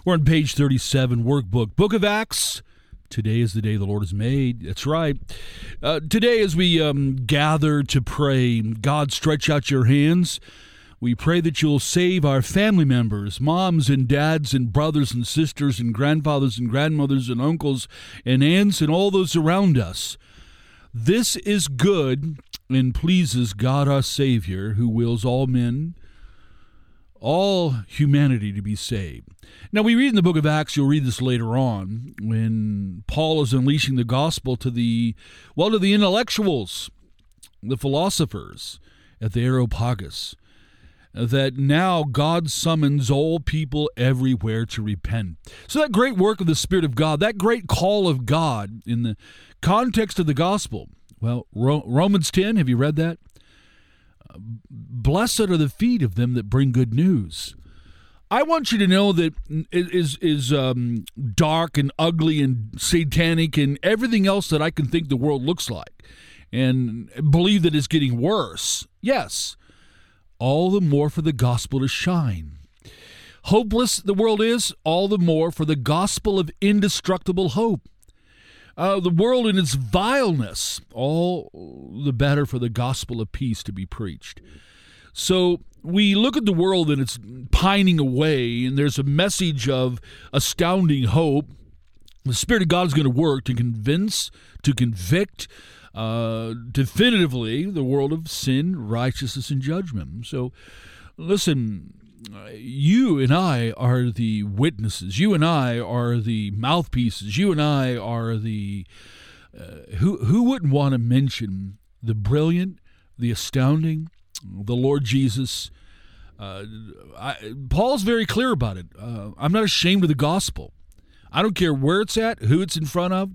We're on page 37, workbook, Book of Acts. Today is the day the Lord has made. That's right. Today as we gather to pray, God, stretch out your hands. We pray that you'll save our family members, moms and dads and brothers and sisters and grandfathers and grandmothers and uncles and aunts and all those around us. This is good and pleases God our Savior, who wills all men, all humanity to be saved. Now, we read in the book of Acts, you'll read this later on, when Paul is unleashing the gospel to the intellectuals, the philosophers at the Areopagus, that now God summons all people everywhere to repent. So that great work of the Spirit of God, that great call of God in the context of the gospel, well, Romans 10, have you read that? Blessed are the feet of them that bring good news. I want you to know that it is dark and ugly and satanic and everything else that I can think the world looks like, and believe that it's getting worse. Yes, all the more for the gospel to shine. Hopeless the world is, all the more for the gospel of indestructible hope. The world in its vileness, all the better for the gospel of peace to be preached. So we look at the world and it's pining away, and there's a message of astounding hope. The Spirit of God is going to work to convince, to convict, definitively the world of sin, righteousness, and judgment. So listen, you and I are the witnesses. You and I are the mouthpieces. You and I are the who wouldn't want to mention the brilliant, the astounding, the Lord Jesus. Paul's very clear about it. I'm not ashamed of the gospel. I don't care where it's at, who it's in front of.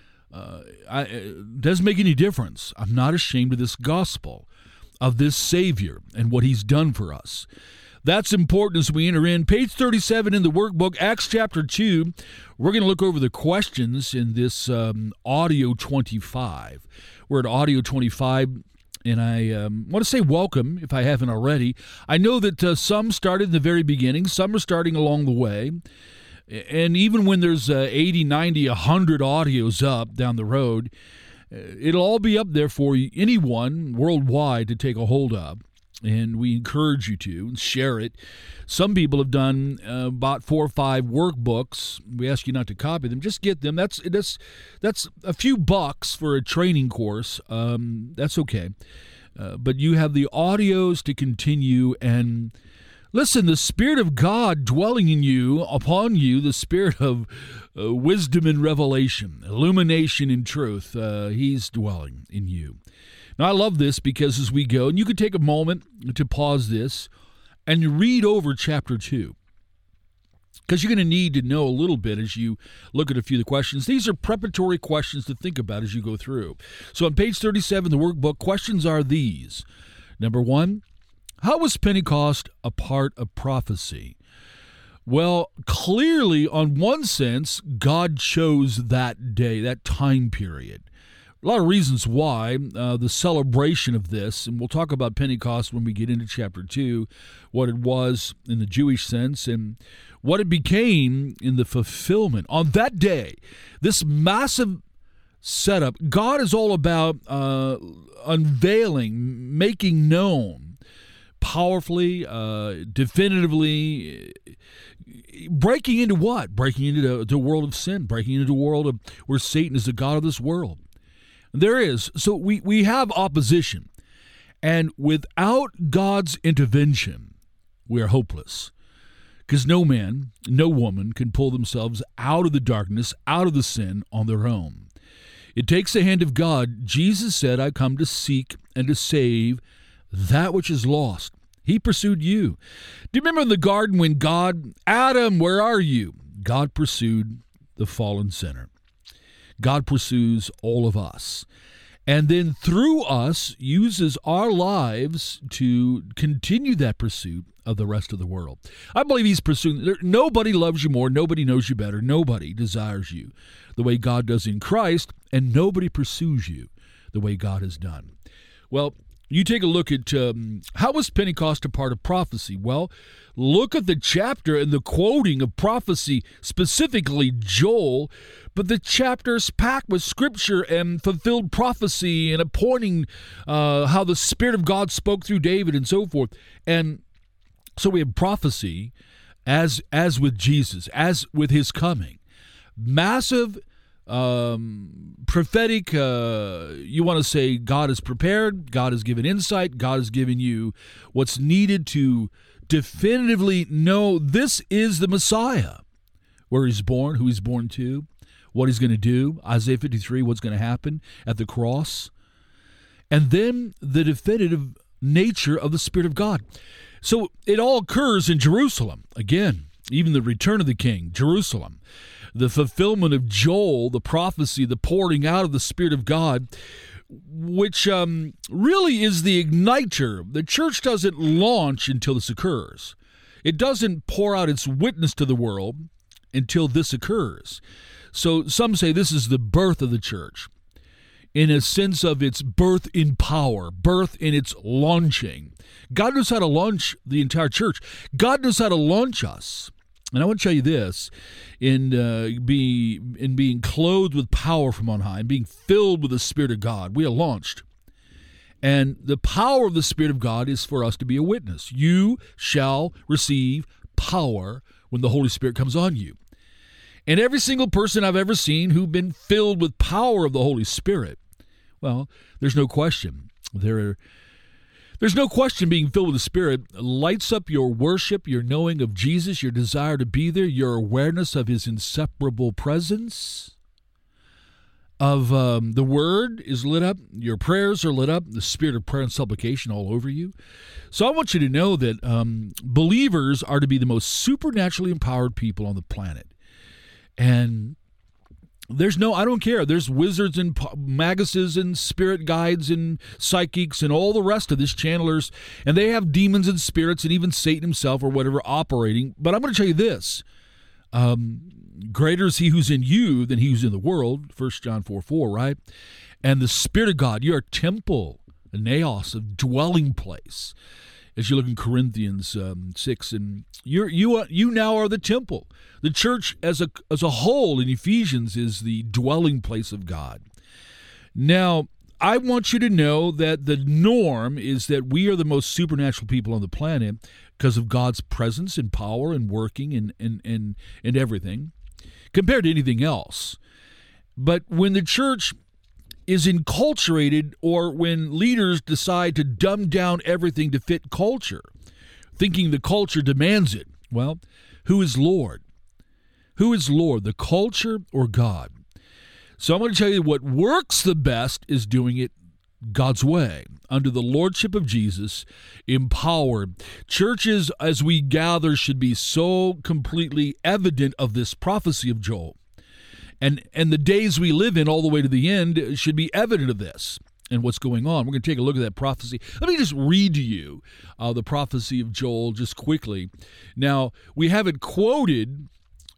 It doesn't make any difference. I'm not ashamed of this gospel, of this Savior and what he's done for us. That's important as we enter in. Page 37 in the workbook, Acts chapter 2. We're going to look over the questions in this audio 25. We're at audio 25, and I want to say welcome, if I haven't already. I know that some started in the very beginning. Some are starting along the way. And even when there's 80, 90, 100 audios up down the road, it'll all be up there for anyone worldwide to take a hold of. And we encourage you to share it. Some people have done about 4 or 5 workbooks. We ask you not to copy them. Just get them. That's a few bucks for a training course. That's okay. But you have the audios to continue. And listen, the Spirit of God dwelling in you, upon you, the Spirit of wisdom and revelation, illumination and truth, he's dwelling in you. Now, I love this because as we go, and you could take a moment to pause this and read over chapter 2, because you're going to need to know a little bit as you look at a few of the questions. These are preparatory questions to think about as you go through. So on page 37, the workbook, questions are these. Number 1, how was Pentecost a part of prophecy? Well, clearly, on one sense, God chose that day, that time period. A lot of reasons why. The celebration of this, and we'll talk about Pentecost when we get into chapter 2, what it was in the Jewish sense and what it became in the fulfillment. On that day, this massive setup, God is all about unveiling, making known, powerfully, definitively, breaking into what? Breaking into the world of sin, breaking into the world of where Satan is the god of this world. There is. So we have opposition. And without God's intervention, we are hopeless. Because no man, no woman can pull themselves out of the darkness, out of the sin on their own. It takes the hand of God. Jesus said, I come to seek and to save that which is lost. He pursued you. Do you remember in the garden when God, Adam, where are you? God pursued the fallen sinner. God pursues all of us. And then through us uses our lives to continue that pursuit of the rest of the world. I believe he's pursuing. Nobody loves you more. Nobody knows you better. Nobody desires you the way God does in Christ. And nobody pursues you the way God has done. Well, you take a look at how was Pentecost a part of prophecy? Well, look at the chapter and the quoting of prophecy, specifically Joel, but the chapter's packed with scripture and fulfilled prophecy and appointing how the Spirit of God spoke through David and so forth. And so we have prophecy as with Jesus, as with his coming. Massive prophetic, you want to say God is prepared, God has given insight, God has given you what's needed to definitively know this is the Messiah, where he's born, who he's born to, what he's going to do, Isaiah 53, what's going to happen at the cross, and then the definitive nature of the Spirit of God. So it all occurs in Jerusalem. Again, even the return of the King, Jerusalem. The fulfillment of Joel, the prophecy, the pouring out of the Spirit of God, which really is the igniter. The church doesn't launch until this occurs. It doesn't pour out its witness to the world until this occurs. So some say this is the birth of the church, in a sense of its birth in power, birth in its launching. God knows how to launch the entire church. God knows how to launch us. And I want to tell you this, in being clothed with power from on high, and being filled with the Spirit of God, we are launched. And the power of the Spirit of God is for us to be a witness. You shall receive power when the Holy Spirit comes on you. And every single person I've ever seen who've been filled with power of the Holy Spirit, well, there's no question. There's no question being filled with the Spirit lights up your worship, your knowing of Jesus, your desire to be there, your awareness of his inseparable presence, of the Word is lit up, your prayers are lit up, the spirit of prayer and supplication all over you. So I want you to know that believers are to be the most supernaturally empowered people on the planet. And I don't care. There's wizards and maguses and spirit guides and psychics and all the rest of this, channelers, and they have demons and spirits and even Satan himself or whatever operating. But I'm going to tell you this. Greater is he who's in you than he who's in the world, 1 John 4:4, right? And the Spirit of God, you're a temple, a naos, a dwelling place. As you look in Corinthians 6, and you now are the temple. The church as a whole in Ephesians is the dwelling place of God. Now, I want you to know that the norm is that we are the most supernatural people on the planet because of God's presence and power and working and everything, compared to anything else. But when the church is enculturated, or when leaders decide to dumb down everything to fit culture, thinking the culture demands it, well, who is Lord? Who is Lord, the culture or God? So I'm going to tell you what works the best is doing it God's way, under the lordship of Jesus, empowered. Churches, as we gather, should be so completely evident of this prophecy of Joel. And the days we live in all the way to the end should be evident of this and what's going on. We're going to take a look at that prophecy. Let me just read to you the prophecy of Joel just quickly. Now, we have it quoted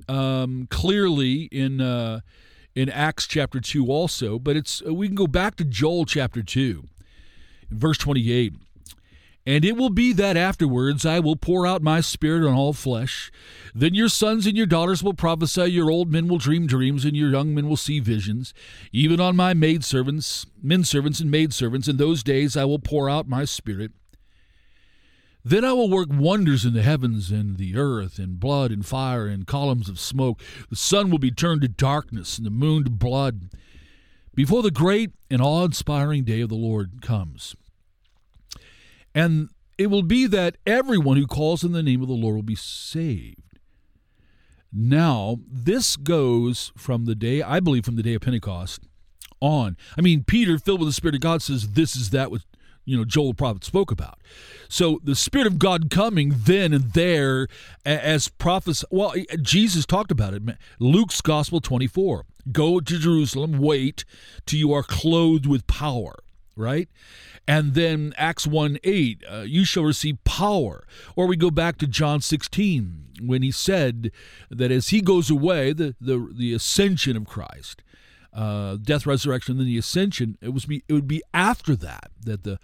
clearly in Acts chapter 2 also, but we can go back to Joel chapter 2, verse 28. And it will be that afterwards I will pour out my Spirit on all flesh. Then your sons and your daughters will prophesy, your old men will dream dreams, and your young men will see visions. Even on my menservants and maidservants, in those days I will pour out my Spirit. Then I will work wonders in the heavens and the earth, and blood and fire and columns of smoke. The sun will be turned to darkness and the moon to blood, before the great and awe-inspiring day of the Lord comes. And it will be that everyone who calls in the name of the Lord will be saved. Now, this goes from the day, I believe from the day of Pentecost on. I mean, Peter, filled with the Spirit of God, says this is that what Joel the prophet spoke about. So the Spirit of God coming then and there as prophets. Well, Jesus talked about it. Luke's Gospel 24. Go to Jerusalem, wait till you are clothed with power, right? And then Acts 1:8, you shall receive power. Or we go back to John 16, when he said that as he goes away, the ascension of Christ, death, resurrection, and then the ascension, it would be after that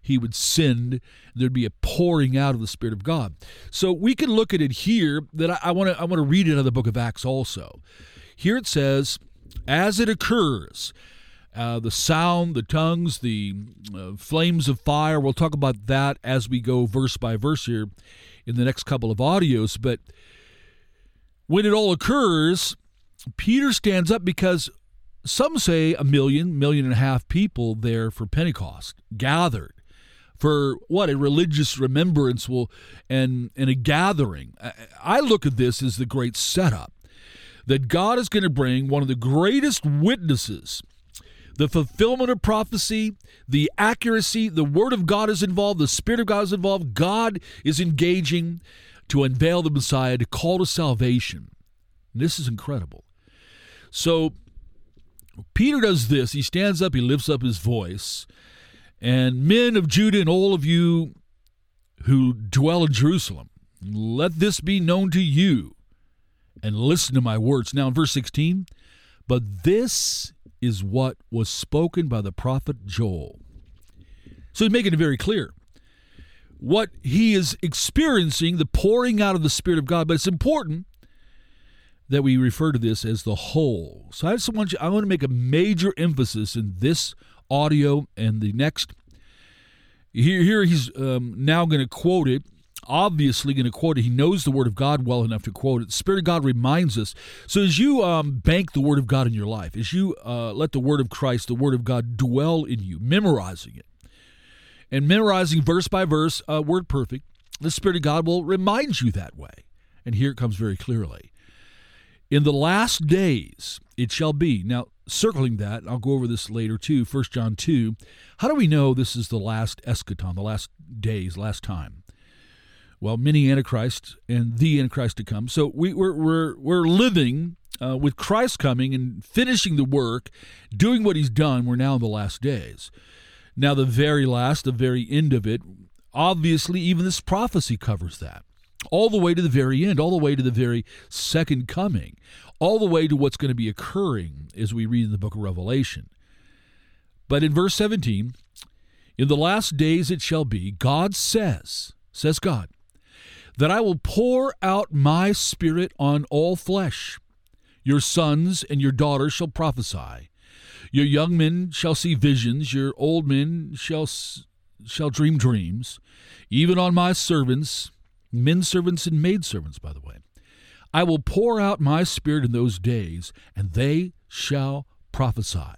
he would send. There'd be a pouring out of the Spirit of God. So we can look at it here. That I want to read it out of the book of Acts also. Here it says, as it occurs, the sound, the tongues, the flames of fire. We'll talk about that as we go verse by verse here in the next couple of audios. But when it all occurs, Peter stands up because some say 1 million, 1.5 million people there for Pentecost, gathered for what? A religious remembrance and a gathering. I look at this as the great setup that God is going to bring one of the greatest witnesses. The fulfillment of prophecy, the accuracy, the Word of God is involved, the Spirit of God is involved. God is engaging to unveil the Messiah, to call to salvation. And this is incredible. So Peter does this. He stands up, he lifts up his voice, and men of Judah and all of you who dwell in Jerusalem, let this be known to you, and listen to my words. Now in verse 16, but this is what was spoken by the prophet Joel. So he's making it very clear what he is experiencing, the pouring out of the Spirit of God. But it's important that we refer to this as the whole. So I want to make a major emphasis in this audio and the next. Here he's now going to quote it, obviously going to quote it. He knows the Word of God well enough to quote it. The Spirit of God reminds us. So as you bank the Word of God in your life, as you let the Word of Christ, the Word of God dwell in you, memorizing it, and memorizing verse by verse, word perfect, the Spirit of God will remind you that way. And here it comes very clearly. In the last days it shall be. Now, circling that, I'll go over this later too, 1 John 2. How do we know this is the last eschaton, the last days, last time? Well, many antichrists and the Antichrist to come. So we're living with Christ coming and finishing the work, doing what he's done. We're now in the last days. Now, the very last, the very end of it, obviously, even this prophecy covers that. All the way to the very end, all the way to the very second coming, all the way to what's going to be occurring as we read in the book of Revelation. But in verse 17, in the last days it shall be, God says God, that I will pour out my Spirit on all flesh. Your sons and your daughters shall prophesy. Your young men shall see visions. Your old men shall dream dreams. Even on my servants, men servants and maid servants, by the way, I will pour out my Spirit in those days, and they shall prophesy.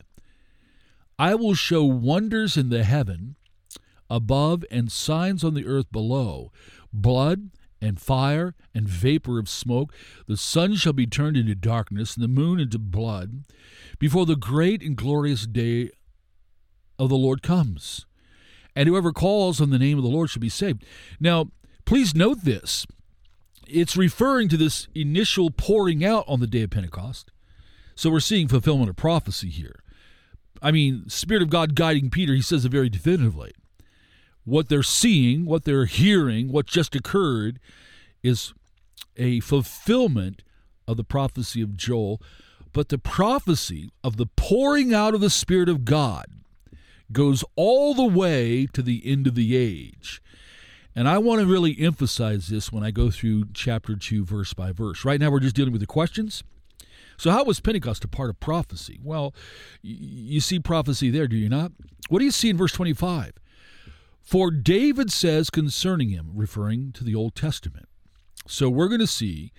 I will show wonders in the heaven above and signs on the earth below, blood and fire and vapor of smoke. The sun shall be turned into darkness and the moon into blood before the great and glorious day of the Lord comes. And whoever calls on the name of the Lord shall be saved. Now, please note this. It's referring to this initial pouring out on the day of Pentecost. So we're seeing fulfillment of prophecy here. I mean, Spirit of God guiding Peter, he says it very definitively. What they're seeing, what they're hearing, what just occurred is a fulfillment of the prophecy of Joel. But the prophecy of the pouring out of the Spirit of God goes all the way to the end of the age. And I want to really emphasize this when I go through chapter 2, verse by verse. Right now we're just dealing with the questions. So how was Pentecost a part of prophecy? Well, you see prophecy there, do you not? What do you see in verse 25? For David says concerning him, referring to the Old Testament. So we're going to see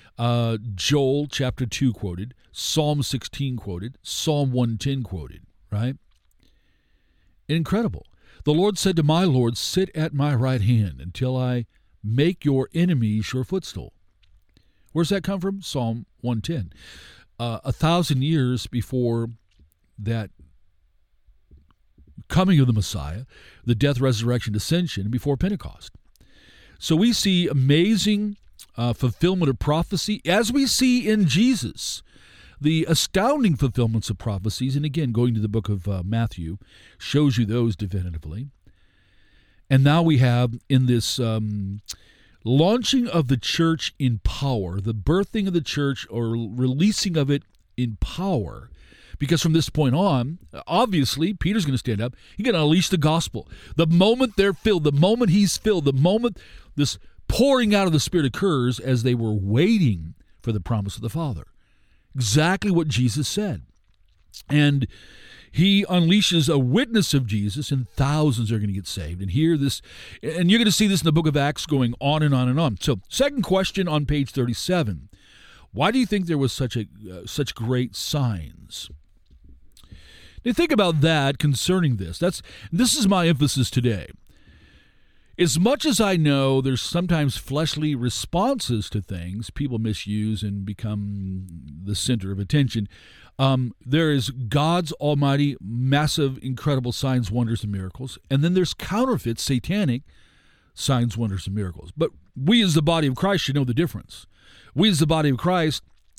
Joel chapter 2 quoted, Psalm 16 quoted, Psalm 110 quoted, right? Incredible. The Lord said to my Lord, sit at my right hand until I make your enemies your footstool. Where's that come from? Psalm 110. 1,000 years before that coming of the Messiah, the death, resurrection, ascension, before Pentecost. So we see amazing fulfillment of prophecy, as we see in Jesus. The astounding fulfillments of prophecies, and again, going to the book of Matthew, shows you those definitively. And now we have in this launching of the church in power, the birthing of the church or releasing of it in power, Because from this point on, obviously, Peter's going to stand up. He's going to unleash the gospel. The moment they're filled, the moment he's filled, the moment this pouring out of the Spirit occurs, as they were waiting for the promise of the Father. Exactly what Jesus said. And he unleashes a witness of Jesus, and thousands are going to get saved. And hear this, and you're going to see this in the book of Acts going on and on and on. So, second question on page 37. Why do you think there was such great signs? Now, think about that concerning this. This is my emphasis today. As much as I know there's sometimes fleshly responses to things people misuse and become the center of attention, there is God's almighty, massive, incredible signs, wonders, and miracles. And then there's counterfeit, satanic signs, wonders, and miracles. But we as the body of Christ should know the difference. We as the body of Christ,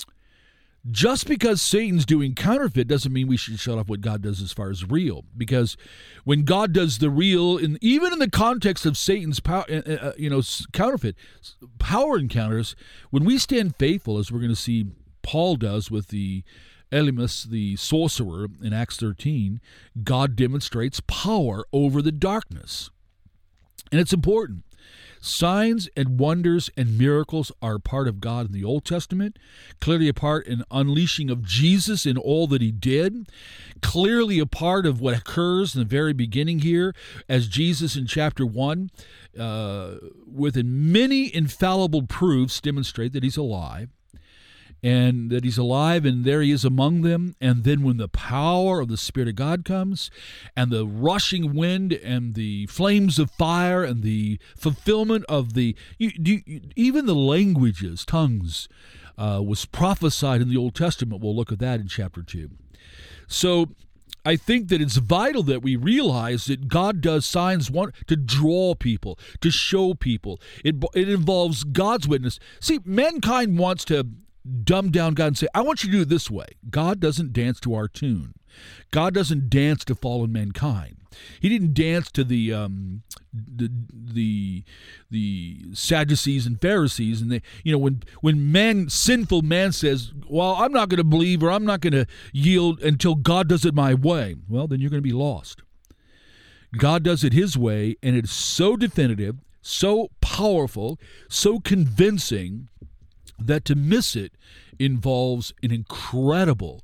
just because Satan's doing counterfeit doesn't mean we should shut off what God does as far as real. Because when God does the real, even in the context of Satan's counterfeit power encounters, when we stand faithful, as we're going to see Paul does with the Elymas, the sorcerer, in Acts 13, God demonstrates power over the darkness. And it's important. Signs and wonders and miracles are part of God in the Old Testament, clearly a part in unleashing of Jesus in all that he did, clearly a part of what occurs in the very beginning here as Jesus in chapter 1, within many infallible proofs, demonstrate that he's alive. And that he's alive, and there he is among them. And then when the power of the Spirit of God comes, and the rushing wind, and the flames of fire, and the fulfillment of even the languages, tongues, was prophesied in the Old Testament. We'll look at that in chapter 2. So I think that it's vital that we realize that God does signs to draw people, to show people. It involves God's witness. See, mankind wants to dumb down God and say, I want you to do it this way. God doesn't dance to our tune. God doesn't dance to fallen mankind. He didn't dance to the Sadducees and Pharisees, and when sinful man says, well, I'm not going to believe, or I'm not going to yield until God does it my way, well, then you're going to be lost. God does it his way, and it's so definitive, so powerful, so convincing, that to miss it involves an incredible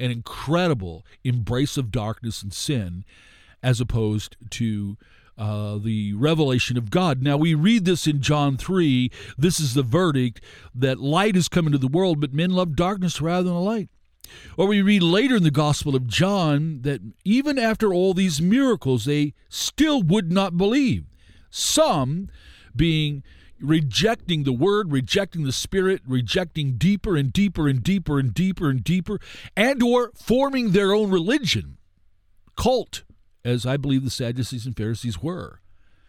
embrace of darkness and sin, as opposed to the revelation of God. Now, we read this in John 3. This is the verdict, that light has come into the world, but men love darkness rather than the light. Or we read later in the Gospel of John that even after all these miracles, they still would not believe. Some being rejecting the word, rejecting the Spirit, rejecting deeper and deeper and deeper and deeper and deeper, and or forming their own religion, cult, as I believe the Sadducees and Pharisees were.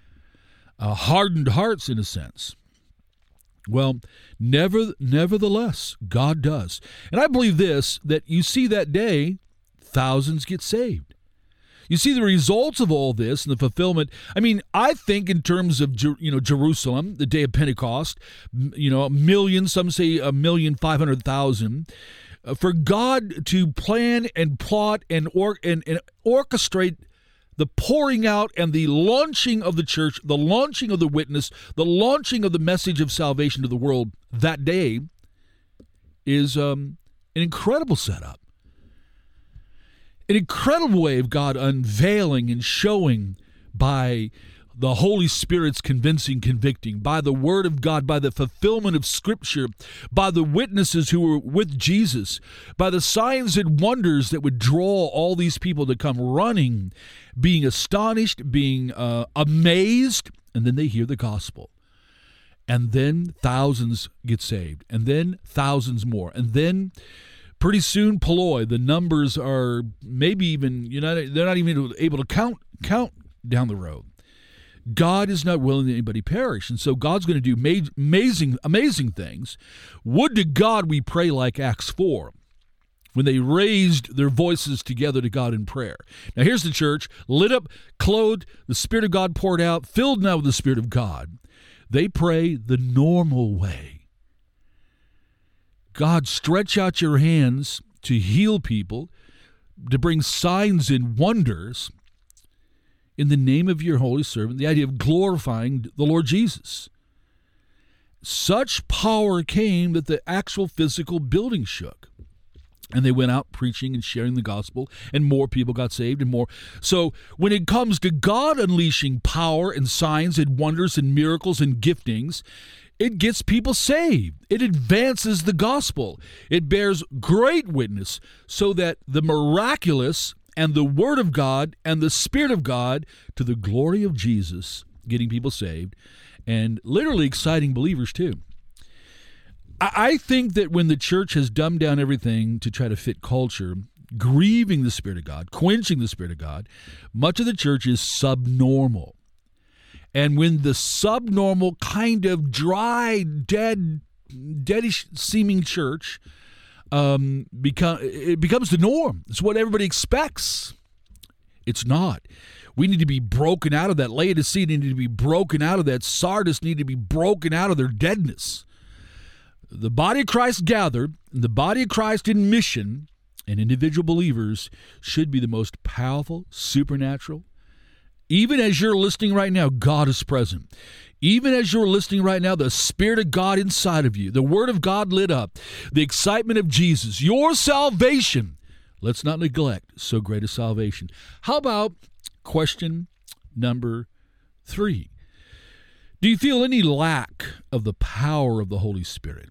Hardened hearts, in a sense. Well, nevertheless, God does. And I believe this, that you see that day, thousands get saved. You see the results of all this and the fulfillment. I mean, I think in terms of Jerusalem, the day of Pentecost, a million, some say 1,500,000. For God to plan and plot and orchestrate the pouring out and the launching of the church, the launching of the witness, the launching of the message of salvation to the world that day is an incredible setup. An incredible way of God unveiling and showing by the Holy Spirit's convicting, by the Word of God, by the fulfillment of Scripture, by the witnesses who were with Jesus, by the signs and wonders that would draw all these people to come running, being astonished, being amazed, and then they hear the gospel. And then thousands get saved, and then thousands more, and then pretty soon, Paloi, the numbers are maybe even, they're not even able to count down the road. God is not willing that anybody perish, and so God's going to do amazing things. Would to God we pray like Acts 4, when they raised their voices together to God in prayer. Now here's the church, lit up, clothed, the Spirit of God poured out, filled now with the Spirit of God. They pray the normal way. God, stretch out your hands to heal people. to bring signs and wonders in the name of your holy servant, the idea of glorifying the Lord Jesus. Such power came that the actual physical building shook. And they went out preaching and sharing the gospel, and more people got saved and more. So when it comes to God unleashing power and signs and wonders and miracles and giftings, it gets people saved. It advances the gospel. It bears great witness so that the miraculous and the Word of God and the Spirit of God, to the glory of Jesus, getting people saved, and literally exciting believers too. I think that when the church has dumbed down everything to try to fit culture, grieving the Spirit of God, quenching the Spirit of God, much of the church is subnormal. And when the subnormal, kind of dry, deadish seeming church it becomes the norm. It's what everybody expects. It's not. We need to be broken out of that. Laodicea need to be broken out of that. Sardis need to be broken out of their deadness. The body of Christ gathered, and the body of Christ in mission, and individual believers should be the most powerful, supernatural. Even as you're listening right now, God is present. Even as you're listening right now, the Spirit of God inside of you, the Word of God lit up, the excitement of Jesus, your salvation. Let's not neglect so great a salvation. How about question number 3? Do you feel any lack of the power of the Holy Spirit?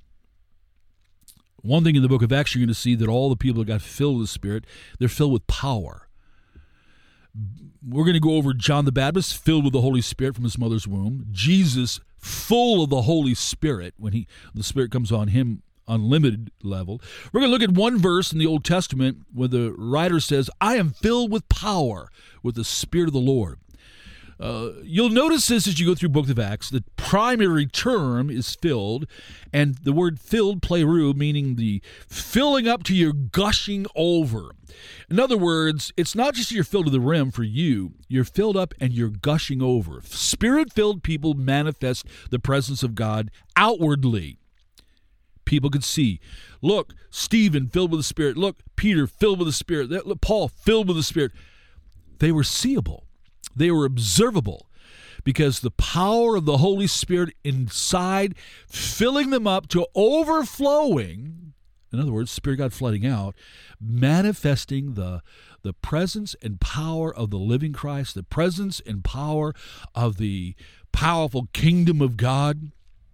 One thing in the book of Acts, you're going to see that all the people that got filled with the Spirit, they're filled with power. We're going to go over John the Baptist, filled with the Holy Spirit from his mother's womb. Jesus, full of the Holy Spirit, when the Spirit comes on him, unlimited level. We're going to look at one verse in the Old Testament where the writer says, I am filled with power with the Spirit of the Lord. You'll notice this as you go through Book of Acts. The primary term is filled, and the word filled, pleroo, meaning the filling up to your gushing over. In other words, it's not just you're filled to the rim for you. You're filled up and you're gushing over. Spirit-filled people manifest the presence of God outwardly. People could see. Look, Stephen filled with the Spirit. Look, Peter filled with the Spirit. Look, Paul filled with the Spirit. They were seeable. They were observable because the power of the Holy Spirit inside, filling them up to overflowing, in other words, Spirit of God flooding out, manifesting the presence and power of the living Christ, the presence and power of the powerful kingdom of God.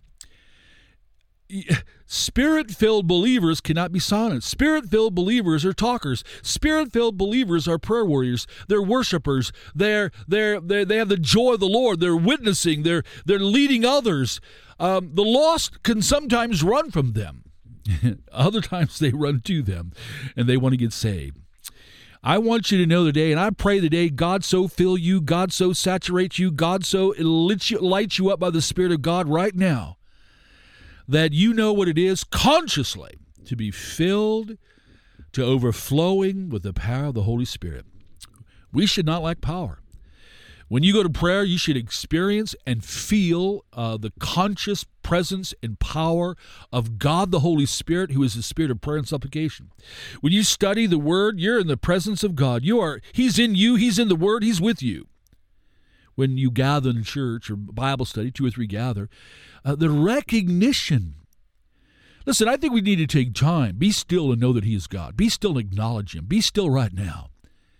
Spirit-filled believers cannot be silent. Spirit-filled believers are talkers. Spirit-filled believers are prayer warriors. They're worshipers. They have the joy of the Lord. They're witnessing. They're leading others. The lost can sometimes run from them. Other times they run to them, and they want to get saved. I want you to know today, and I pray today, God so fill you, God so saturate you, God so light you up by the Spirit of God right now, that you know what it is consciously to be filled to overflowing with the power of the Holy Spirit. We should not lack power. When you go to prayer, you should experience and feel the conscious presence and power of God the Holy Spirit, who is the Spirit of prayer and supplication. When you study the Word, you're in the presence of God. He's in you, He's in the Word, He's with you. When you gather in church or Bible study, 2 or 3 gather, the recognition. Listen, I think we need to take time. Be still and know that He is God. Be still and acknowledge Him. Be still right now.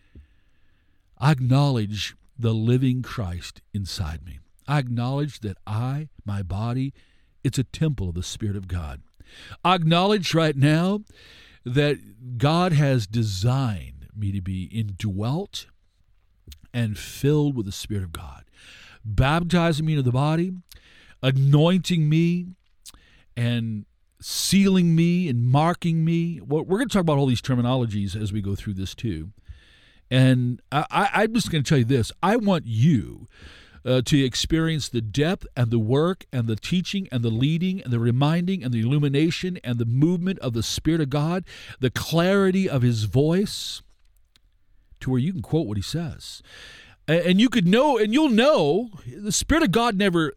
I acknowledge the living Christ inside me. I acknowledge that my body, it's a temple of the Spirit of God. I acknowledge right now that God has designed me to be indwelt and filled with the Spirit of God, baptizing me into the body, anointing me, and sealing me and marking me. Well, we're going to talk about all these terminologies as we go through this too. And I'm just going to tell you this. I want you to experience the depth and the work and the teaching and the leading and the reminding and the illumination and the movement of the Spirit of God, the clarity of His voice, to where you can quote what He says. And you could know, and you'll know, the Spirit of God never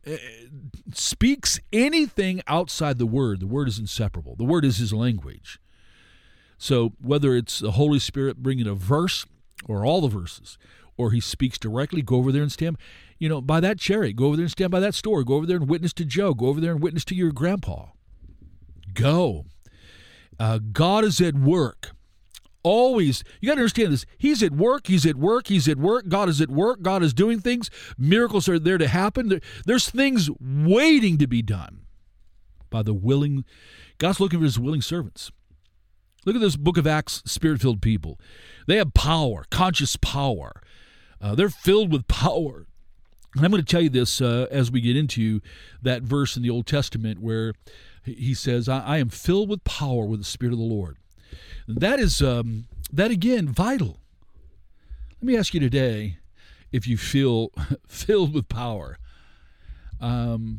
speaks anything outside the Word. The Word is inseparable. The Word is His language. So whether it's the Holy Spirit bringing a verse or all the verses, or he speaks directly, go over there and stand, by that chariot. Go over there and stand by that store. Go over there and witness to Joe. Go over there and witness to your grandpa. Go. God is at work. Always. You got to understand this. He's at work. He's at work. He's at work. God is at work. God is doing things. Miracles are there to happen. There's things waiting to be done by the willing. God's looking for his willing servants. Look at this book of Acts, Spirit-filled people. They have power, conscious power. They're filled with power. And I'm going to tell you this as we get into that verse in the Old Testament where he says, I am filled with power with the Spirit of the Lord. That is, that again, vital. Let me ask you today if you feel filled with power. I'm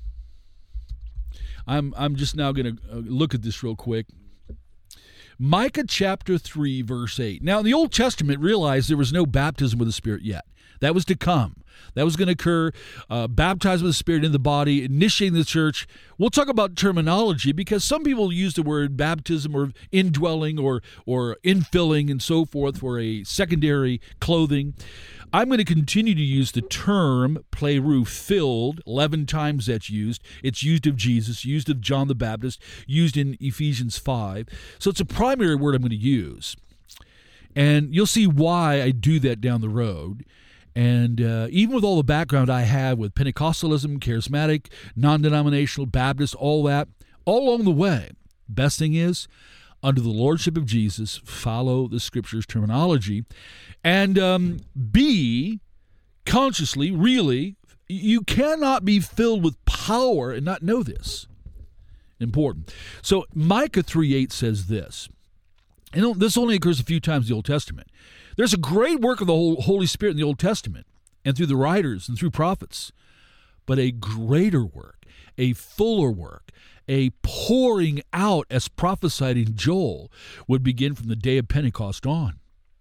just now going to look at this real quick. Micah chapter 3, verse 8. Now, in the Old Testament, realize there was no baptism with the Spirit yet. That was to come. That was going to occur, baptized with the Spirit in the body, initiating the church. We'll talk about terminology because some people use the word baptism or indwelling or infilling and so forth for a secondary clothing. I'm going to continue to use the term pleroo, filled. 11 times that's used. It's used of Jesus, used of John the Baptist, used in Ephesians 5. So it's a primary word I'm going to use. And you'll see why I do that down the road. And even with all the background I have with Pentecostalism, charismatic, non-denominational, Baptist, all that, all along the way, best thing is, under the lordship of Jesus, follow the Scripture's terminology, and be consciously, really, you cannot be filled with power and not know this. Important. So Micah 3:8 says this, and this only occurs a few times in the Old Testament. There's a great work of the Holy Spirit in the Old Testament and through the writers and through prophets, but a greater work, a fuller work, a pouring out as prophesied in Joel would begin from the day of Pentecost on.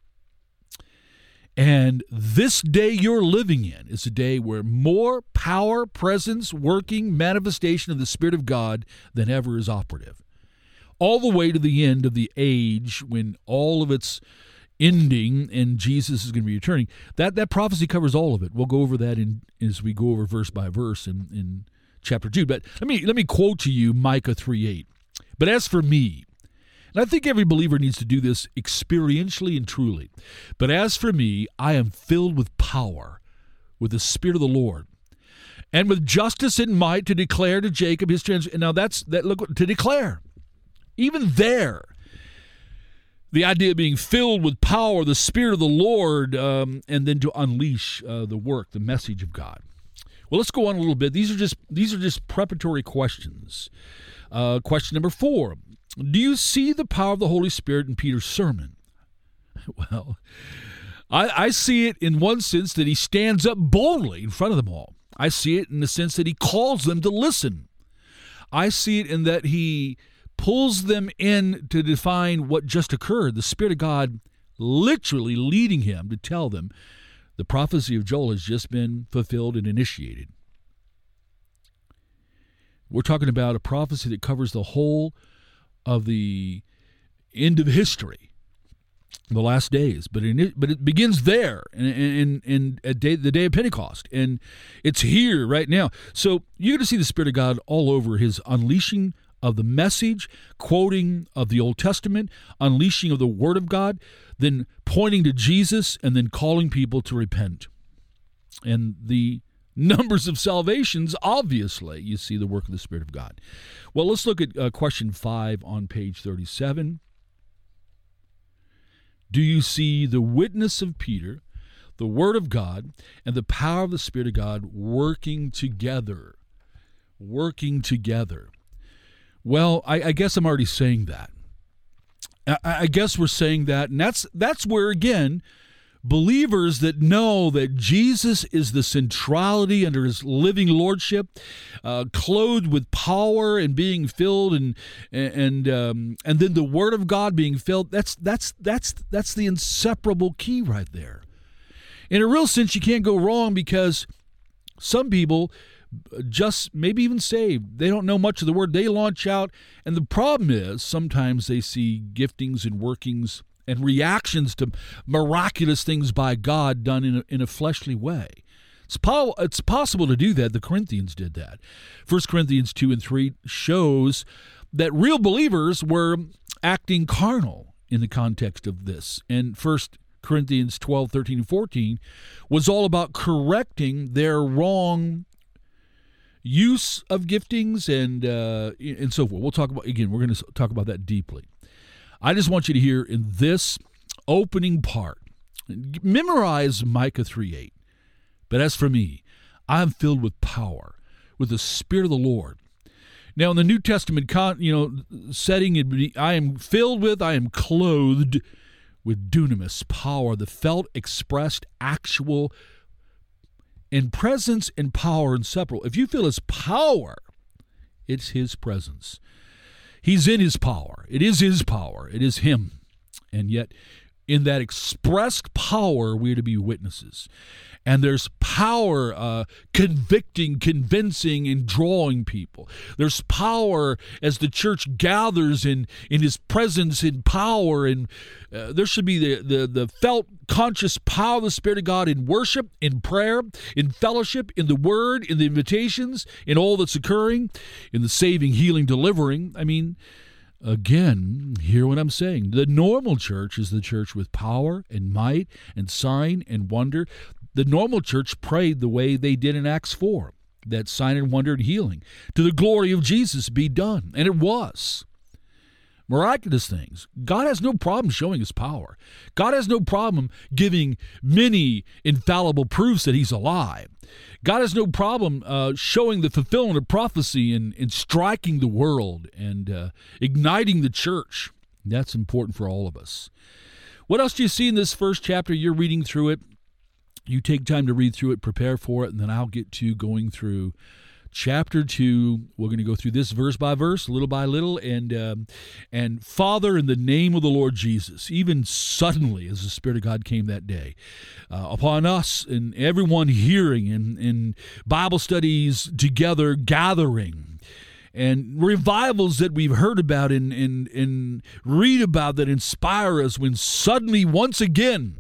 And this day you're living in is a day where more power, presence, working, manifestation of the Spirit of God than ever is operative. All the way to the end of the age when all of its ending and Jesus is going to be returning. That prophecy covers all of it. We'll go over that as we go over verse by verse in chapter 2. But let me quote to you Micah 3:8. But as for me, and I think every believer needs to do this experientially and truly. But as for me, I am filled with power, with the Spirit of the Lord, and with justice and might to declare to Jacob his transgression. Now look, to declare. Even there, the idea of being filled with power, the Spirit of the Lord, and then to unleash the work, the message of God. Well, let's go on a little bit. These are just preparatory questions. Question number 4. Do you see the power of the Holy Spirit in Peter's sermon? Well, I see it in one sense that he stands up boldly in front of them all. I see it in the sense that he calls them to listen. I see it in that he pulls them in to define what just occurred. The Spirit of God literally leading him to tell them the prophecy of Joel has just been fulfilled and initiated. We're talking about a prophecy that covers the whole of the end of history, the last days. But it begins there in the day of Pentecost, and it's here right now. So you're going to see the Spirit of God all over his unleashing of the message, quoting of the Old Testament, unleashing of the Word of God, then pointing to Jesus, and then calling people to repent. And the numbers of salvations, obviously, you see the work of the Spirit of God. Well, let's look at question 5 on page 37. Do you see the witness of Peter, the Word of God, and the power of the Spirit of God working together? Working together. Well, I guess I'm already saying that. I guess we're saying that, and that's where, again, believers that know that Jesus is the centrality under his living lordship, clothed with power and being filled, and then the Word of God being filled. That's the inseparable key right there. In a real sense, you can't go wrong because some people just maybe even saved. They don't know much of the Word. They launch out, and the problem is sometimes they see giftings and workings and reactions to miraculous things by God done in a fleshly way. It's possible to do that. The Corinthians did that. 1 Corinthians 2 and 3 shows that real believers were acting carnal in the context of this. And 1 Corinthians 12, 13, and 14 was all about correcting their wrong use of giftings and so forth. We'll talk about, again, we're going to talk about that deeply. I just want you to hear in this opening part, memorize Micah 3:8. But as for me, I am filled with power, with the Spirit of the Lord. Now, in the New Testament setting, I am clothed with dunamis, power, the felt, expressed, actual, and presence and power inseparable. If you feel His power, it's His presence. He's in His power. It is His power. It is Him. And yet, in that expressed power, we are to be witnesses. And there's power convicting, convincing, and drawing people. There's power as the church gathers in His presence in power. And there should be the felt, conscious power of the Spirit of God in worship, in prayer, in fellowship, in the Word, in the invitations, in all that's occurring, in the saving, healing, delivering. I mean, again, hear what I'm saying. The normal church is the church with power and might and sign and wonder. The normal church prayed the way they did in Acts 4, that sign and wonder and healing, to the glory of Jesus be done. And it was. Miraculous things. God has no problem showing His power. God has no problem giving many infallible proofs that He's alive. God has no problem showing the fulfillment of prophecy and striking the world and igniting the church. That's important for all of us. What else do you see in this first chapter? You're reading through it. You take time to read through it, prepare for it, and then I'll get to going through chapter 2. We're going to go through this verse by verse, little by little, and Father, in the name of the Lord Jesus, even suddenly as the Spirit of God came that day upon us and everyone hearing and Bible studies together gathering, and revivals that we've heard about and read about that inspire us, when suddenly once again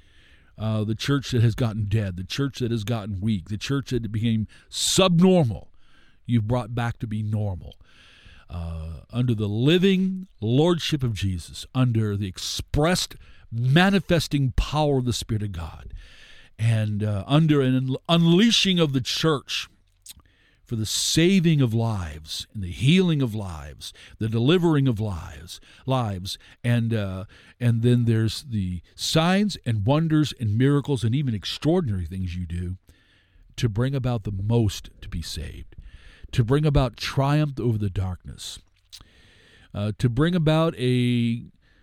the church that has gotten dead, the church that has gotten weak, the church that became subnormal, you've brought back to be normal. Under the living lordship of Jesus, under the expressed manifesting power of the Spirit of God, and under an unleashing of the church for the saving of lives and the healing of lives, the delivering of lives, and then there's the signs and wonders and miracles and even extraordinary things you do to bring about the most to be saved, to bring about triumph over the darkness, to bring about a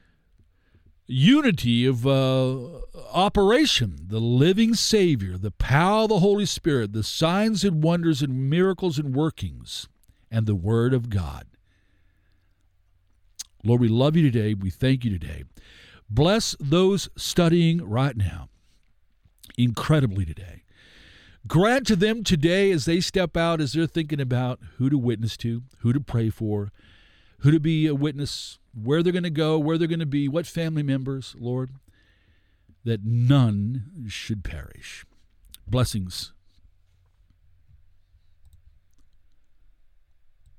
unity of operation, the living Savior, the power of the Holy Spirit, the signs and wonders and miracles and workings, and the Word of God. Lord, we love you today. We thank you today. Bless those studying right now, incredibly today. Grant to them today as they step out, as they're thinking about who to witness to, who to pray for, who to be a witness, where they're going to go, where they're going to be, what family members, Lord, that none should perish. Blessings